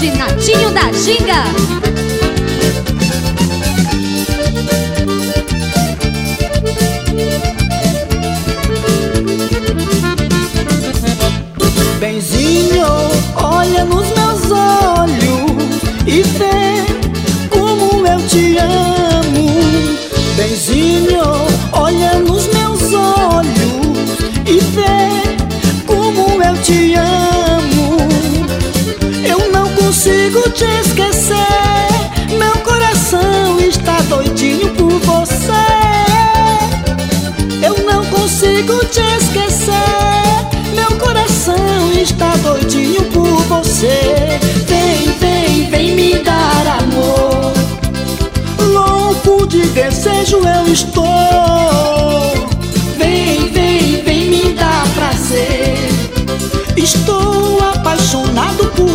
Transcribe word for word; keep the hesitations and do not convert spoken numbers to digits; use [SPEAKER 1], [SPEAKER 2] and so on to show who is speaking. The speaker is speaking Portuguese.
[SPEAKER 1] de Natinho da Ginga.
[SPEAKER 2] Benzinho, olha nos meus olhos e vê como eu te amo. Benzinho, olha nos meus olhos e vê como eu te amo. Eu não consigo te esquecer, meu coração está doidinho por você. Eu não consigo te esquecer, meu coração está doidinho por você. Vem, vem, vem me dar amor, louco de desejo eu estou. Vem, vem, vem me dar prazer, estou apaixonado por